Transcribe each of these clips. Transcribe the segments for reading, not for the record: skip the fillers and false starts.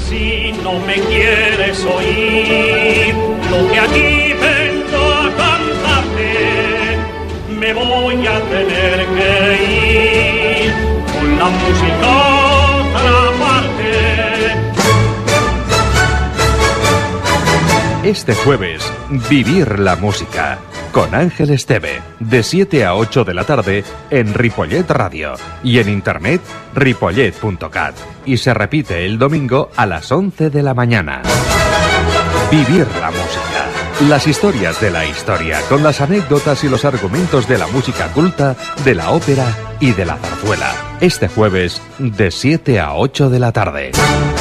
Si no me quieres oír lo que aquí vengo a cantarte, me voy a tener que ir con la música a otra parte. Este jueves, Vivir la Música, con Ángel Esteve, de 7 a 8 de la tarde en Ripollet Radio y en internet ripollet.cat. Y se repite el domingo a las 11 de la mañana. Vivir la Música, las historias de la historia, con las anécdotas y los argumentos de la música culta, de la ópera y de la zarzuela. Este jueves, de 7 a 8 de la tarde.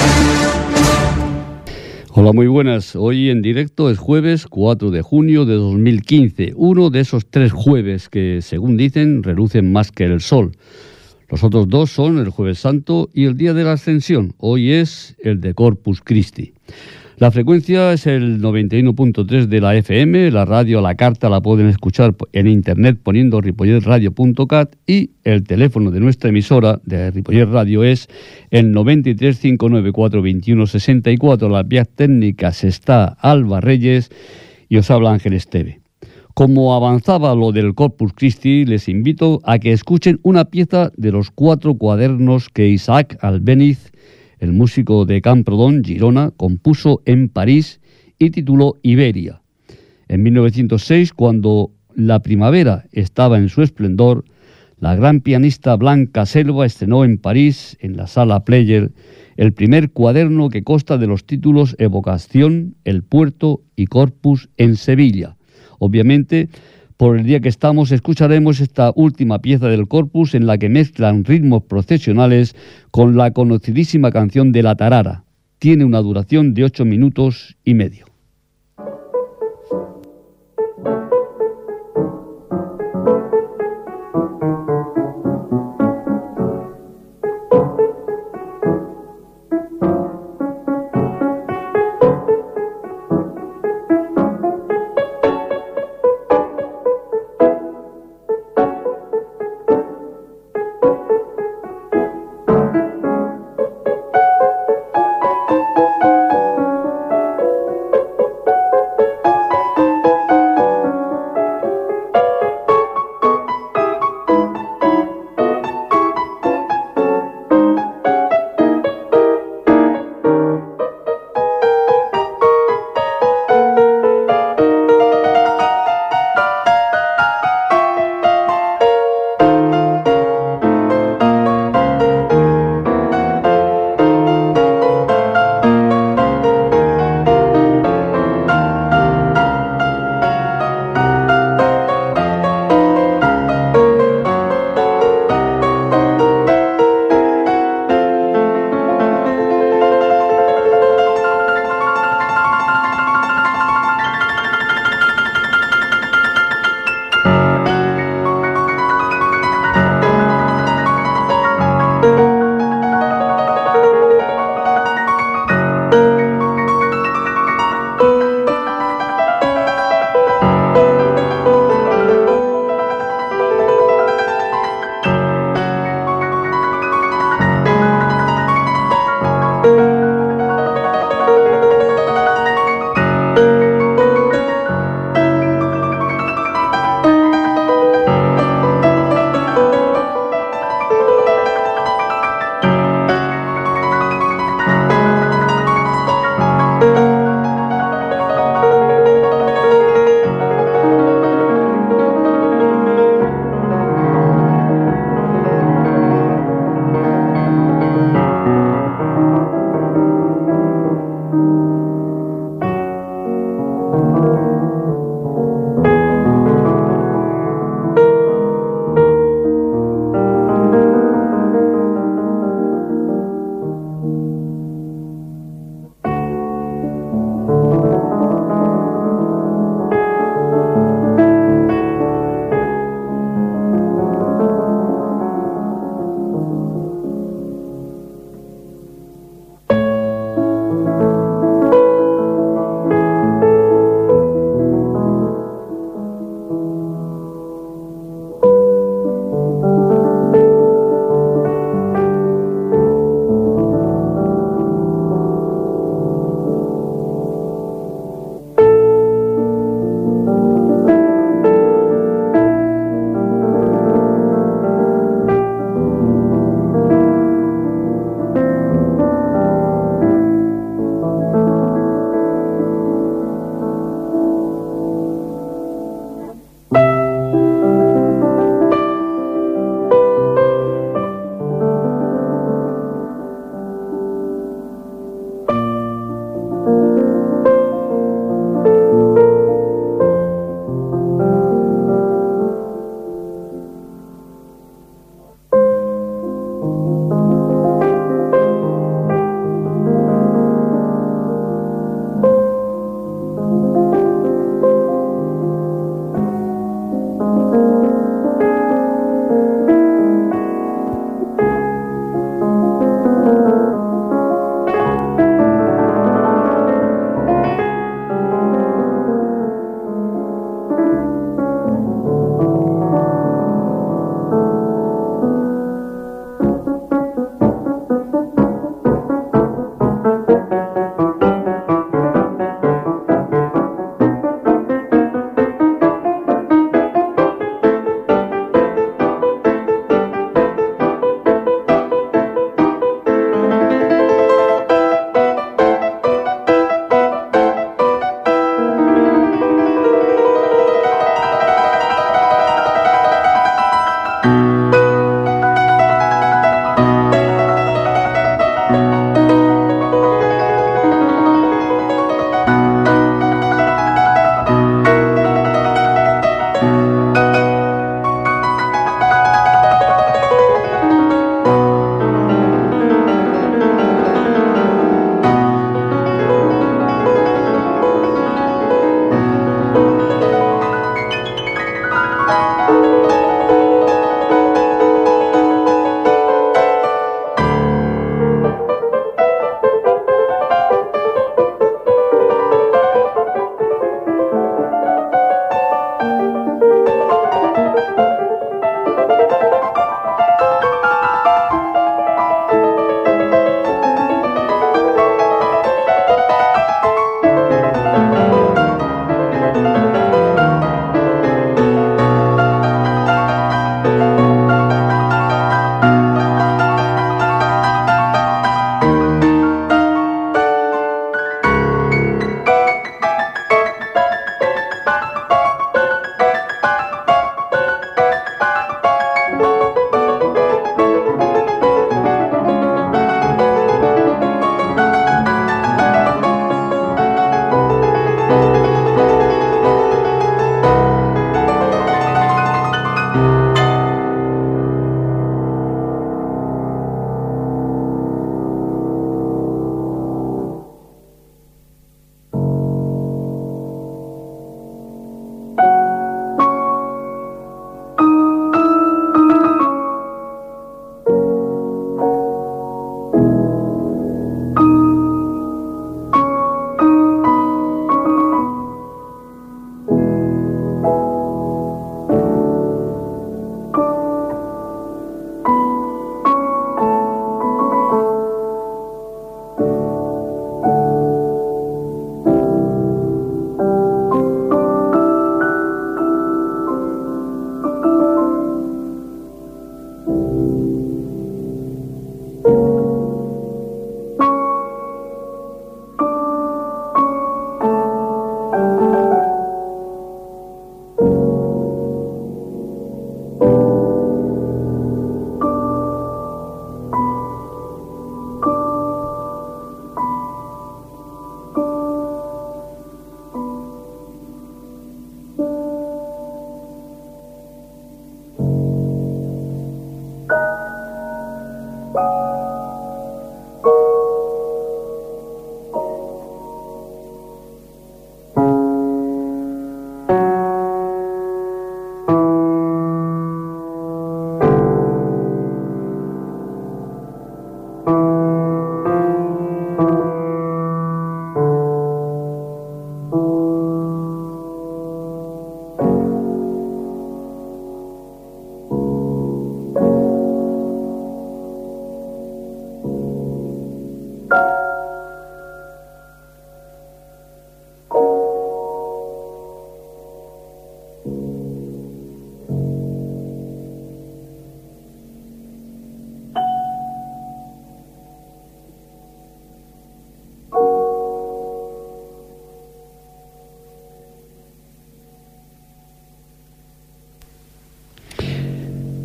Hola, muy buenas. Hoy en directo es jueves 4 de junio de 2015. Uno de esos 3 jueves que, según dicen, relucen más que el sol. Los otros 2 son el Jueves Santo y el Día de la Ascensión. Hoy es el de Corpus Christi. La frecuencia es el 91.3 de la FM. La radio a la carta la pueden escuchar en internet poniendo ripolletradio.cat y el teléfono de nuestra emisora de Ripollet Radio es el 93 594 21 64. Las vías técnicas está Alba Reyes y os habla Ángel Esteve. Como avanzaba lo del Corpus Christi, les invito a que escuchen una pieza de los 4 cuadernos que Isaac Albéniz, el músico de Camprodon, Girona, compuso en París y tituló Iberia. En 1906, cuando la primavera estaba en su esplendor, la gran pianista Blanca Selva estrenó en París, en la Sala Player, el primer cuaderno que consta de los títulos Evocación, El Puerto y Corpus en Sevilla. Obviamente, por el día que estamos, escucharemos esta última pieza del Corpus en la que mezclan ritmos procesionales con la conocidísima canción de La Tarara. Tiene una duración de 8 minutos y medio.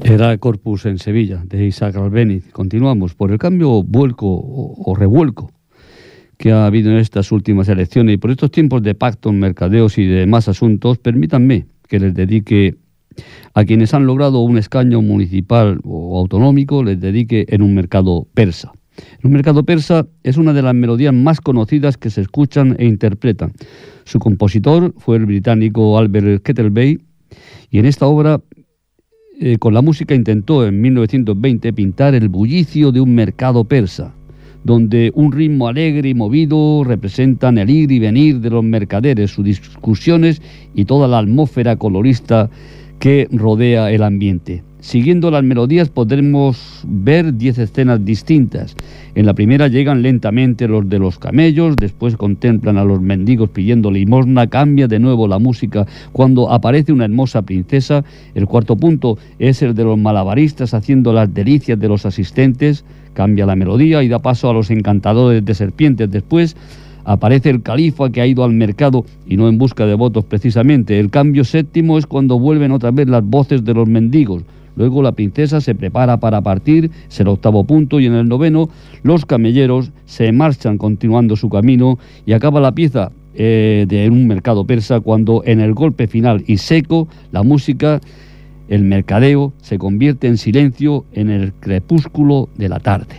Era Corpus en Sevilla, de Isaac Albéniz. Continuamos por el cambio, vuelco o revuelco que ha habido en estas últimas elecciones y por estos tiempos de pactos, mercadeos y demás asuntos. Permítanme que les dedique a quienes han logrado un escaño municipal o autonómico, les dedique En un mercado persa. En un mercado persa es una de las melodías más conocidas que se escuchan e interpretan. Su compositor fue el británico Albert Kettleby y en esta obra con la música intentó en 1920 pintar el bullicio de un mercado persa, donde un ritmo alegre y movido representan el ir y venir de los mercaderes, sus discusiones y toda la atmósfera colorista que rodea el ambiente. Siguiendo las melodías podremos ver 10 escenas distintas. En la primera llegan lentamente los de los camellos, después contemplan a los mendigos pidiendo limosna, cambia de nuevo la música cuando aparece una hermosa princesa. El cuarto punto es el de los malabaristas haciendo las delicias de los asistentes, cambia la melodía y da paso a los encantadores de serpientes. Después aparece el califa que ha ido al mercado y no en busca de votos precisamente. El cambio séptimo es cuando vuelven otra vez las voces de los mendigos. Luego la princesa se prepara para partir, es el octavo punto, y en el noveno los camelleros se marchan continuando su camino y acaba la pieza de un mercado persa cuando en el golpe final y seco la música, el mercadeo, se convierte en silencio en el crepúsculo de la tarde.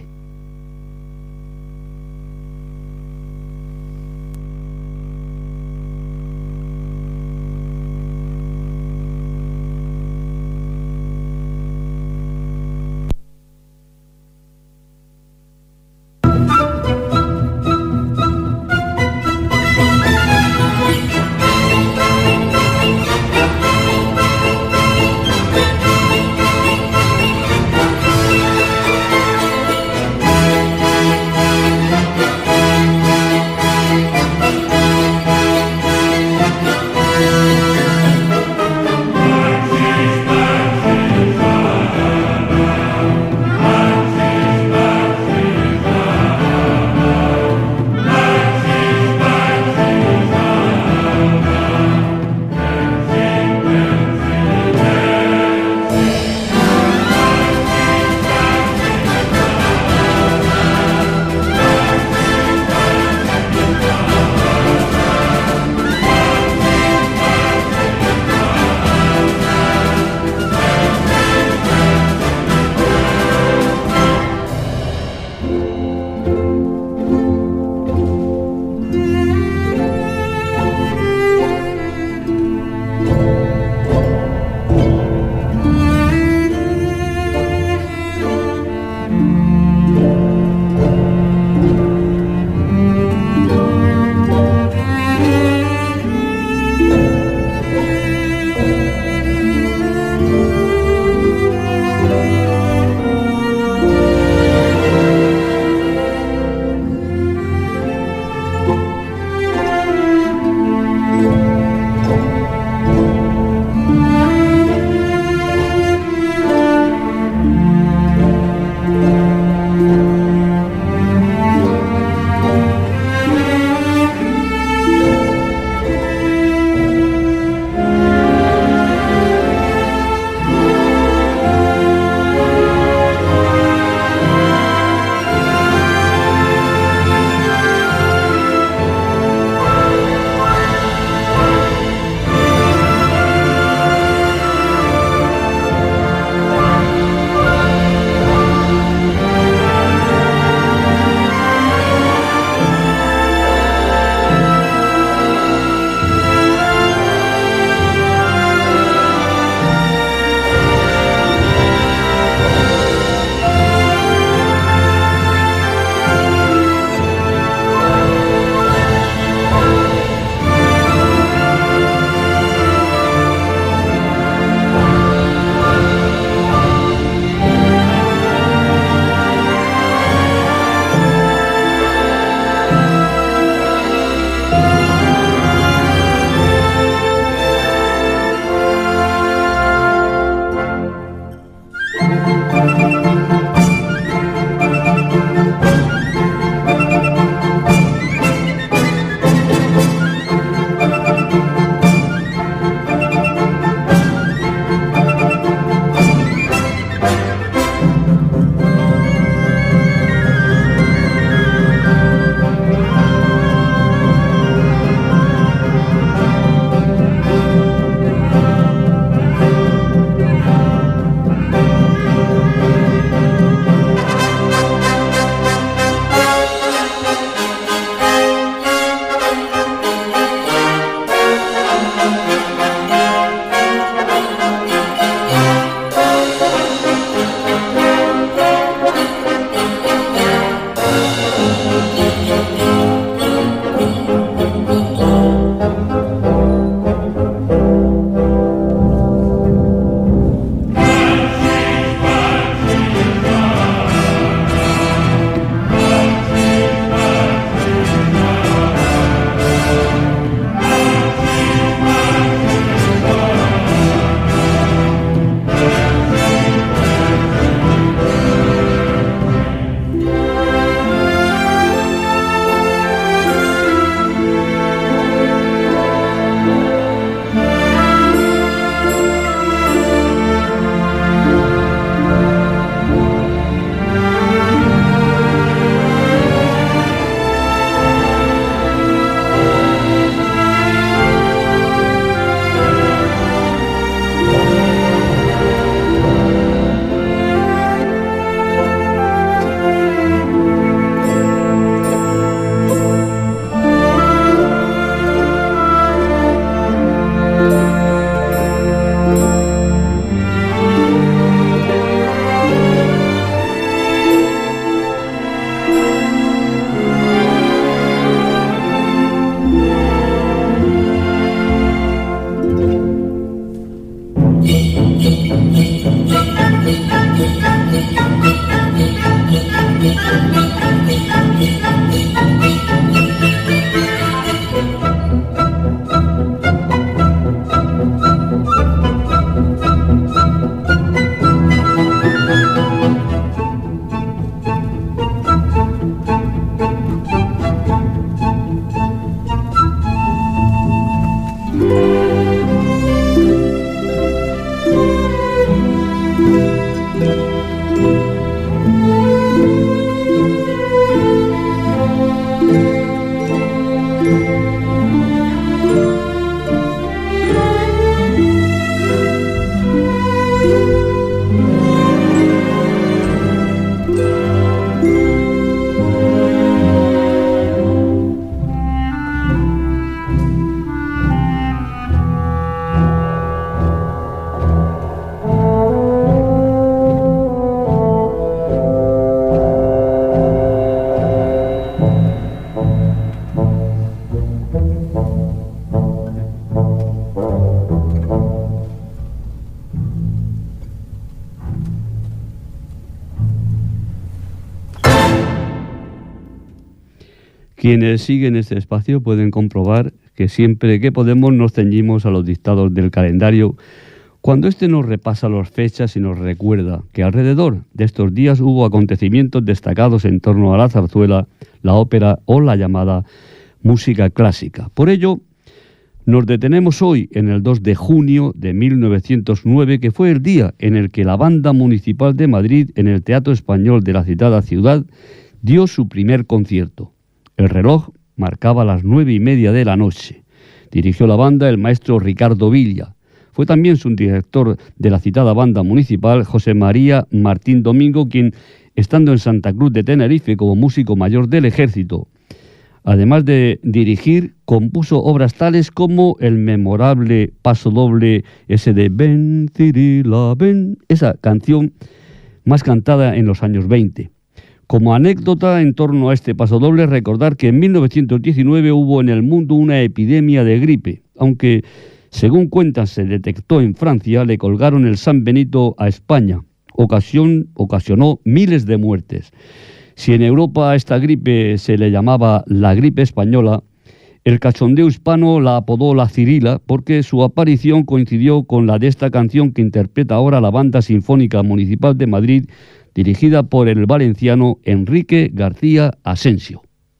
Quienes siguen este espacio pueden comprobar que siempre que podemos nos ceñimos a los dictados del calendario, cuando éste nos repasa las fechas y nos recuerda que alrededor de estos días hubo acontecimientos destacados en torno a la zarzuela, la ópera o la llamada música clásica. Por ello, nos detenemos hoy en el 2 de junio de 1909, que fue el día en el que la Banda Municipal de Madrid, en el Teatro Español de la citada ciudad, dio su primer concierto. El reloj marcaba las 9:30 de la noche. Dirigió la banda el maestro Ricardo Villa. Fue también su director de la citada Banda Municipal, José María Martín Domingo, quien, estando en Santa Cruz de Tenerife como músico mayor del Ejército, además de dirigir, compuso obras tales como el memorable pasodoble ese de Ven, Cirila, ven, esa canción más cantada en los años 20. Como anécdota en torno a este pasodoble, recordar que en 1919 hubo en el mundo una epidemia de gripe. Aunque, según cuentan, se detectó en Francia, le colgaron el San Benito a España. Ocasionó miles de muertes. Si en Europa a esta gripe se le llamaba la gripe española, el cachondeo hispano la apodó la Cirila porque su aparición coincidió con la de esta canción que interpreta ahora la Banda Sinfónica Municipal de Madrid, dirigida por el valenciano Enrique García Asensio.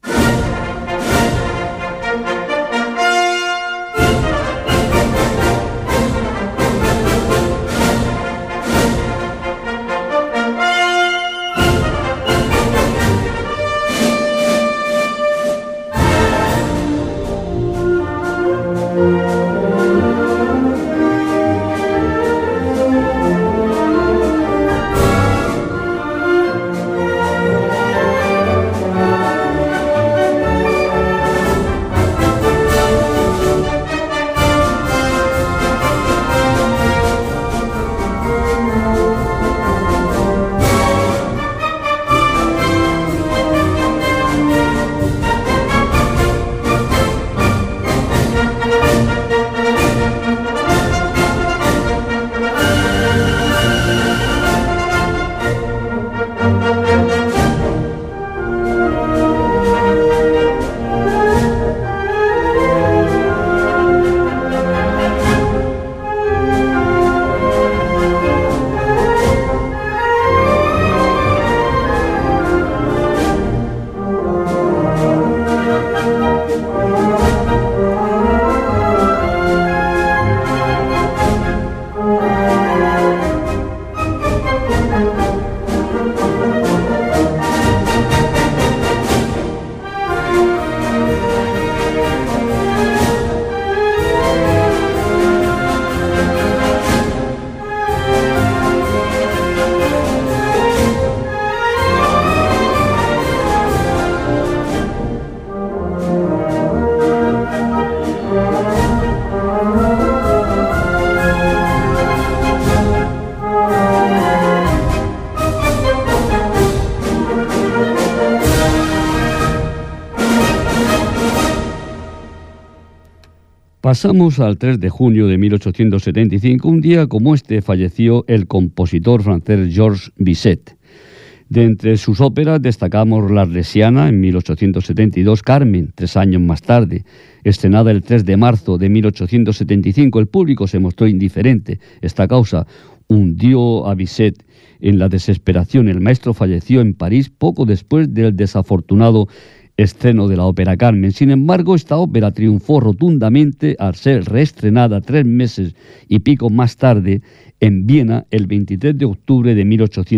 Pasamos al 3 de junio de 1875. Un día como este falleció el compositor francés Georges Bizet. De entre sus óperas destacamos La Arlesiana en 1872, Carmen, 3 años más tarde. Estrenada el 3 de marzo de 1875, el público se mostró indiferente. Esta causa hundió a Bizet en la desesperación. El maestro falleció en París poco después del desafortunado estreno de la ópera Carmen. Sin embargo, esta ópera triunfó rotundamente al ser reestrenada 3 meses y pico más tarde en Viena el 23 de octubre de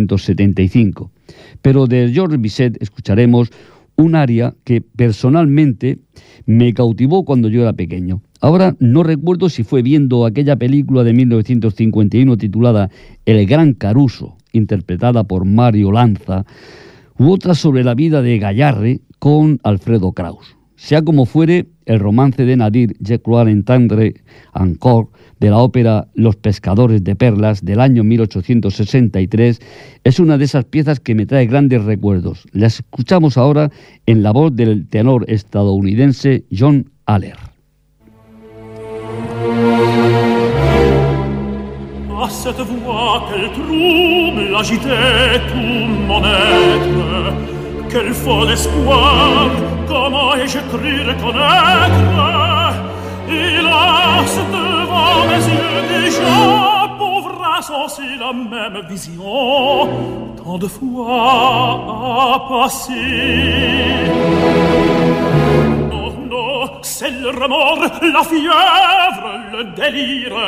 1875. Pero de Georges Bizet escucharemos un aria que personalmente me cautivó cuando yo era pequeño. Ahora no recuerdo si fue viendo aquella película de 1951 titulada El Gran Caruso, interpretada por Mario Lanza, u otra sobre la vida de Gayarre con Alfredo Kraus. Sea como fuere, el romance de Nadir, Je crois entendre encore, de la ópera Los Pescadores de Perlas del año 1863, es una de esas piezas que me trae grandes recuerdos. La escuchamos ahora en la voz del tenor estadounidense John Aller. À cette voix, quel trouble agitait tout mon être, quel fol espoir, comment ai-je cru reconnaître? Hélas, devant mes yeux déjà, pauvre insensé, la même vision, tant de fois a passé. Non, non, c'est le remords, la fièvre, le délire.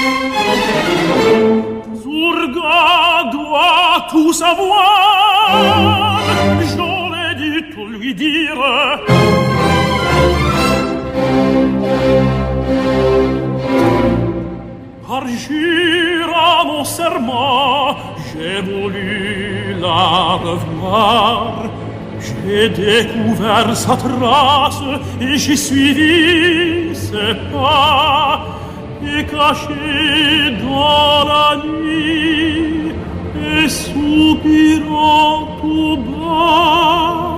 Zurga doit tout savoir, j'aurais dû tout lui dire. Parjure à mon serment, j'ai voulu la revoir. J'ai découvert sa trace et j'ai suivi ses pas. Et caché dans la nuit et soupirant tout bas,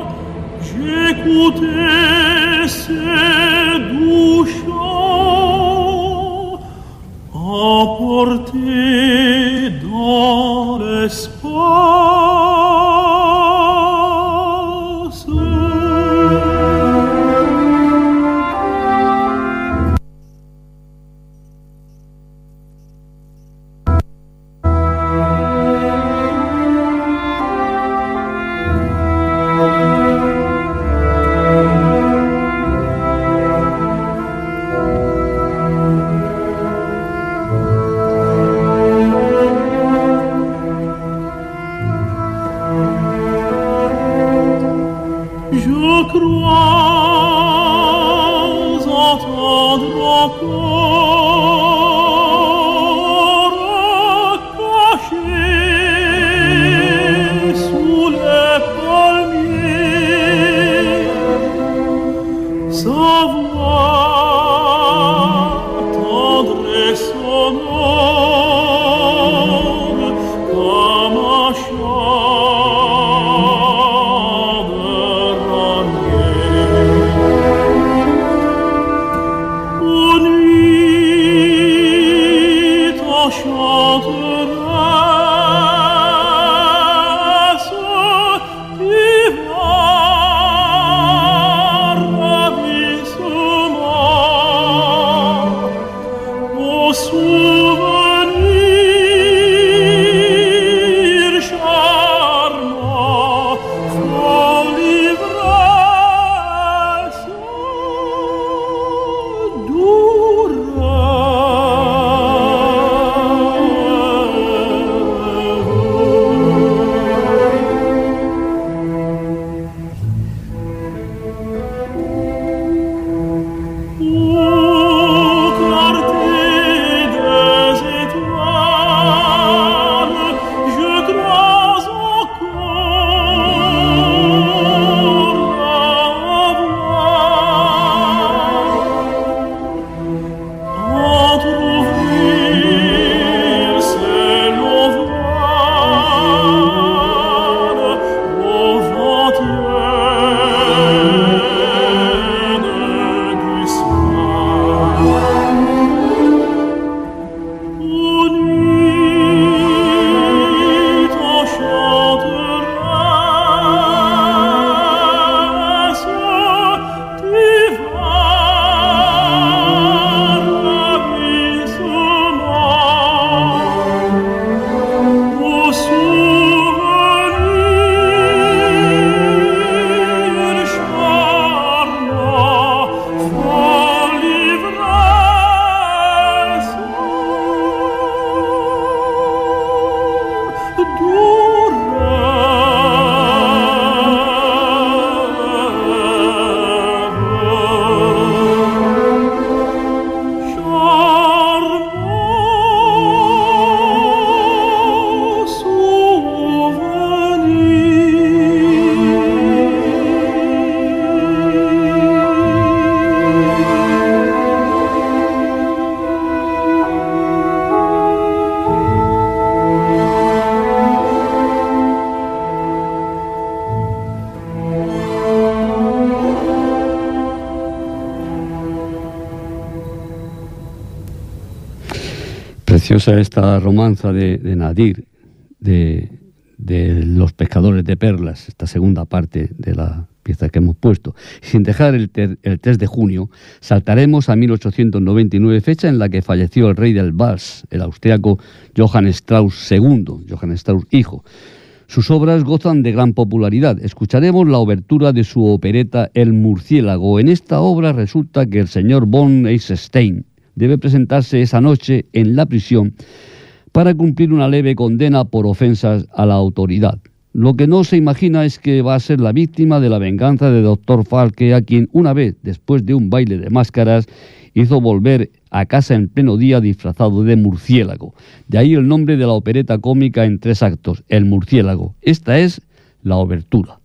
j'écoutais ses doux chants emportés dans l'espace. Preciosa esta romanza de Nadir, de de Los pescadores de perlas, esta segunda parte de la pieza que hemos puesto. Sin dejar el 3 de junio, saltaremos a 1899, fecha en la que falleció el rey del vals, el austriaco Johann Strauss II, Johann Strauss hijo. Sus obras gozan de gran popularidad. Escucharemos la obertura de su opereta El murciélago. En esta obra resulta que el señor von Eisenstein debe presentarse esa noche en la prisión para cumplir una leve condena por ofensas a la autoridad. Lo que no se imagina es que va a ser la víctima de la venganza de Dr. Falke, a quien una vez, después de un baile de máscaras, hizo volver a casa en pleno día disfrazado de murciélago. De ahí el nombre de la opereta cómica en 3 actos, El murciélago. Esta es la obertura.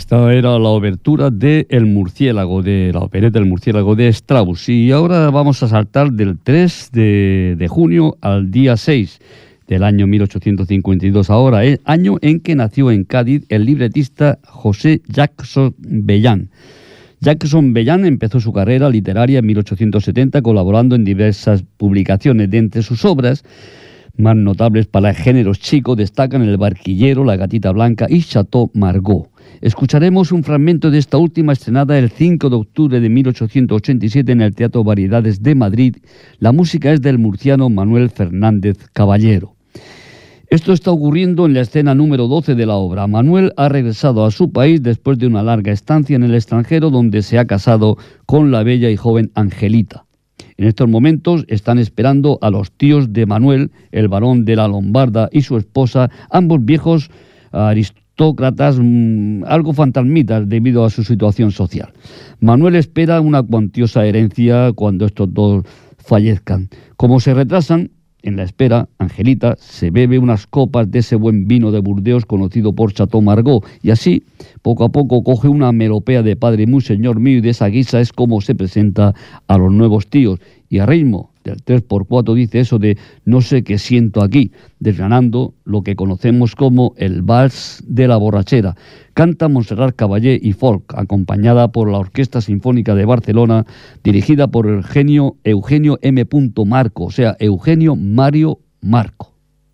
Esta era la obertura de El Murciélago, de la opereta El Murciélago de Strauss. Y ahora vamos a saltar del 3 de junio al día 6 del año 1852. Ahora, año en que nació en Cádiz el libretista José Jackson Bellán. Jackson Bellán empezó su carrera literaria en 1870 colaborando en diversas publicaciones. De entre sus obras más notables para géneros chicos destacan El Barquillero, La Gatita Blanca y Chateau Margaux. Escucharemos un fragmento de esta última, estrenada el 5 de octubre de 1887 en el Teatro Variedades de Madrid. La música es del murciano Manuel Fernández Caballero. Esto está ocurriendo en la escena número 12 de la obra. Manuel ha regresado a su país después de una larga estancia en el extranjero, donde se ha casado con la bella y joven Angelita. En estos momentos están esperando a los tíos de Manuel, el barón de la Lombarda, y su esposa, ambos viejos aristócratas, algo fantasmitas debido a su situación social. Manuel espera una cuantiosa herencia cuando estos dos fallezcan. Como se retrasan en la espera, Angelita se bebe unas copas de ese buen vino de Burdeos conocido por Chateau Margaux, y así, poco a poco, coge una melopea de padre muy señor mío, y de esa guisa es como se presenta a los nuevos tíos. Y a ritmo del 3x4 dice eso de no sé qué siento aquí, desgranando lo que conocemos como el vals de la borrachera. Canta Montserrat Caballé y Folk, acompañada por la Orquesta Sinfónica de Barcelona, dirigida por Eugenio M. Marco, o sea, Eugenio Mario Marco.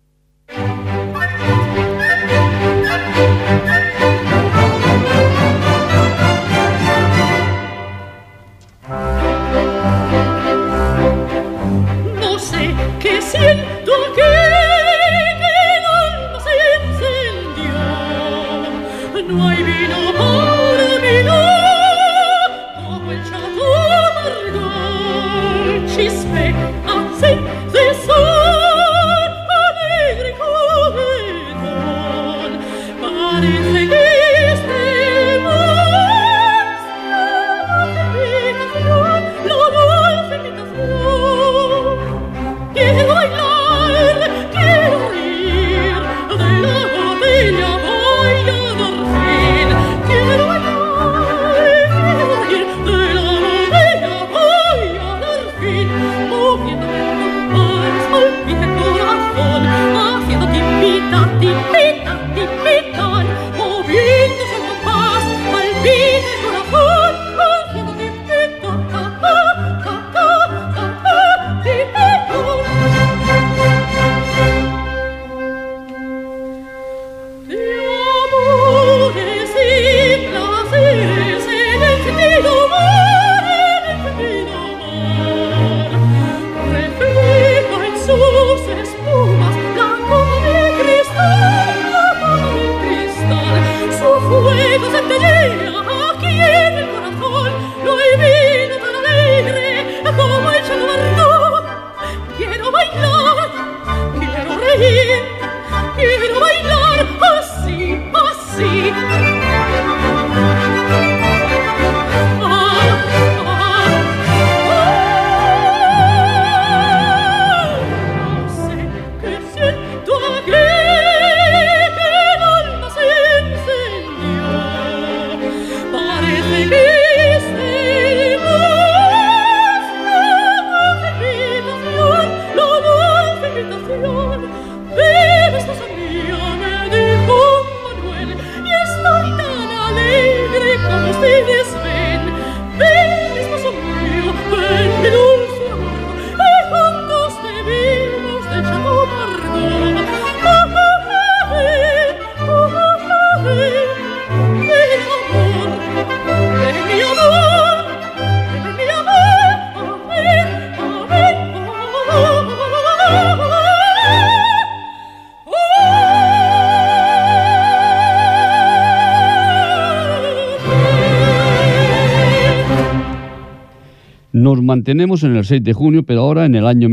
Nos mantenemos en el 6 de junio, pero ahora en el año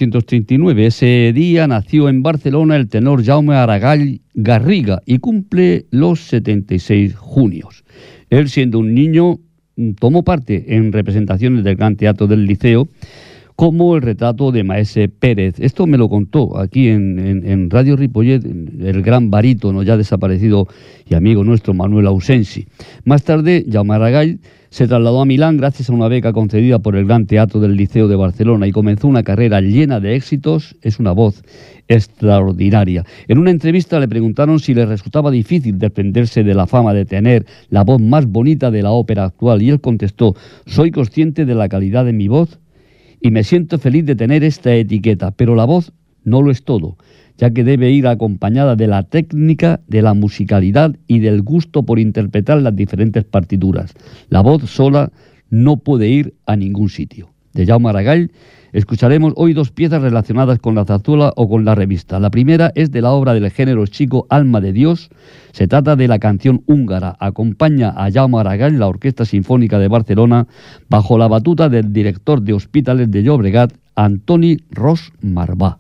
1939. Ese día nació en Barcelona el tenor Jaume Aragall Garriga y cumple los 76 junios. Él, siendo un niño, tomó parte en representaciones del Gran Teatro del Liceo, como el retrato de Maese Pérez. Esto me lo contó aquí en Radio Ripollet el gran barítono ya desaparecido y amigo nuestro Manuel Ausensi. Más tarde, Jaume Aragall se trasladó a Milán gracias a una beca concedida por el Gran Teatro del Liceo de Barcelona y comenzó una carrera llena de éxitos. Es una voz extraordinaria. En una entrevista le preguntaron si le resultaba difícil desprenderse de la fama de tener la voz más bonita de la ópera actual y él contestó: soy consciente de la calidad de mi voz y me siento feliz de tener esta etiqueta, pero la voz no lo es todo, ya que debe ir acompañada de la técnica, de la musicalidad y del gusto por interpretar las diferentes partituras. La voz sola no puede ir a ningún sitio. De Jaume Aragall escucharemos hoy dos piezas relacionadas con la zarzuela o con la revista. La primera es de la obra del género chico Alma de Dios. Se trata de la canción húngara. Acompaña a Jaume Aragall la Orquesta Sinfónica de Barcelona bajo la batuta del director de Hospitales de Llobregat, Antoni Ros Marbà.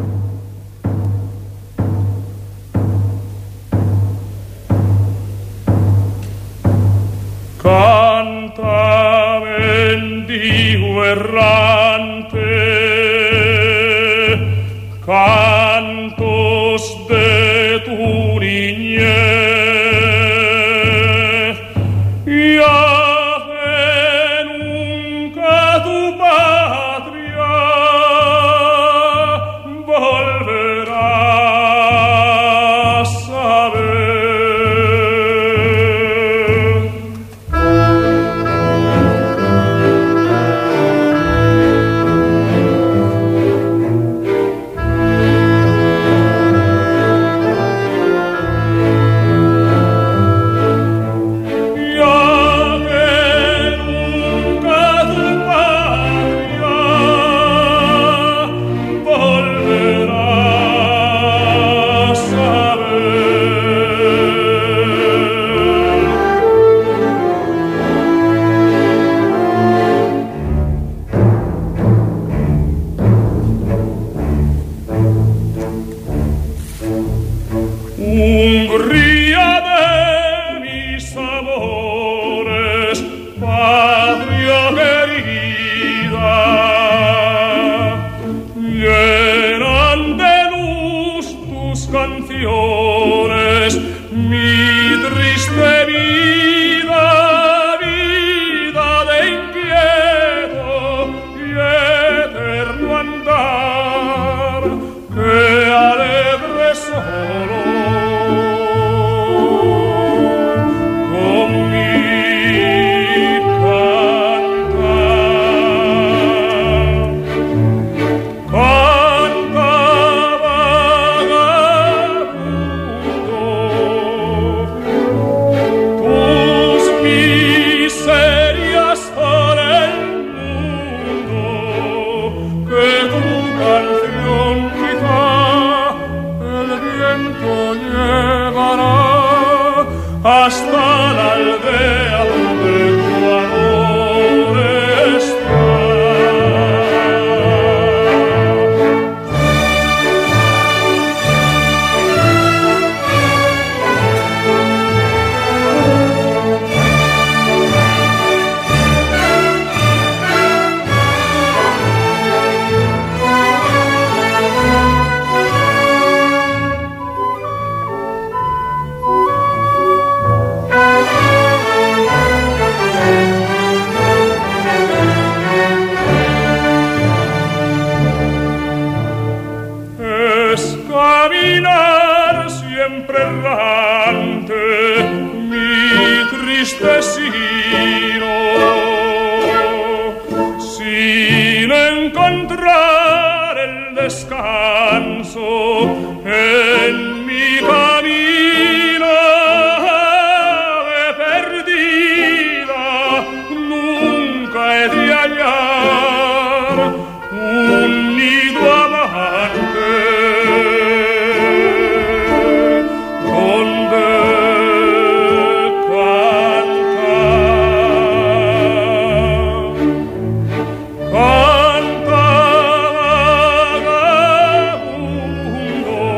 Canta, bendigo errante, cantos de tu niñez, y haz que nunca tu patria volverá a saber. Canta vagabundo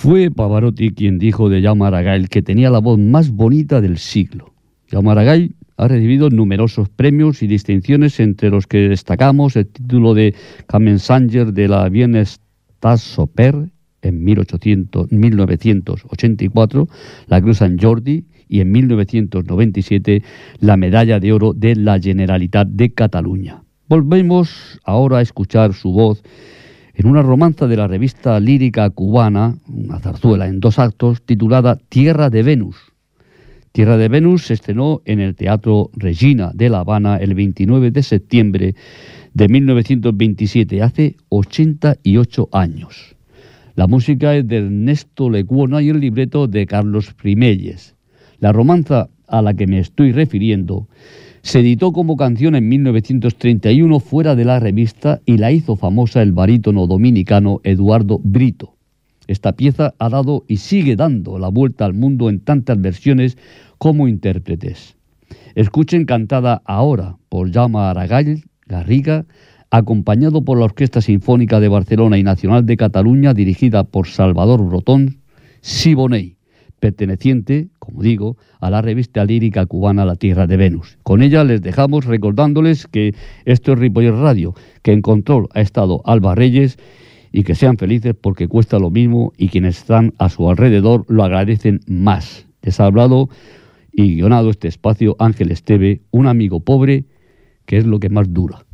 Fue Pavarotti quien dijo de Jaume Aragall que tenía la voz más bonita del siglo. Jaume Aragall ha recibido numerosos premios y distinciones, entre los que destacamos el título de Kammersänger de la Wiener Staatsoper en 1984, la Cruz Sant Jordi, y en 1997 la Medalla de Oro de la Generalitat de Cataluña. Volvemos ahora a escuchar su voz en una romanza de la revista lírica cubana, una zarzuela en 2 actos, titulada Tierra de Venus. Tierra de Venus se estrenó en el Teatro Regina de La Habana el 29 de septiembre de 1927, hace 88 años. La música es de Ernesto Lecuona y el libreto de Carlos Primelles. La romanza a la que me estoy refiriendo se editó como canción en 1931 fuera de la revista y la hizo famosa el barítono dominicano Eduardo Brito. Esta pieza ha dado y sigue dando la vuelta al mundo en tantas versiones como intérpretes. Escuchen cantada ahora por Jaume Aragall Garriga, acompañado por la Orquesta Sinfónica de Barcelona y Nacional de Cataluña, dirigida por Salvador Brotón, Siboney, perteneciente, como digo, a la revista lírica cubana La Tierra de Venus. Con ella les dejamos recordándoles que esto es Ripollet Radio, que en control ha estado Alba Reyes, y que sean felices porque cuesta lo mismo y quienes están a su alrededor lo agradecen más. Les ha hablado y guionado este espacio Ángel Esteve, un amigo pobre que es lo que más dura.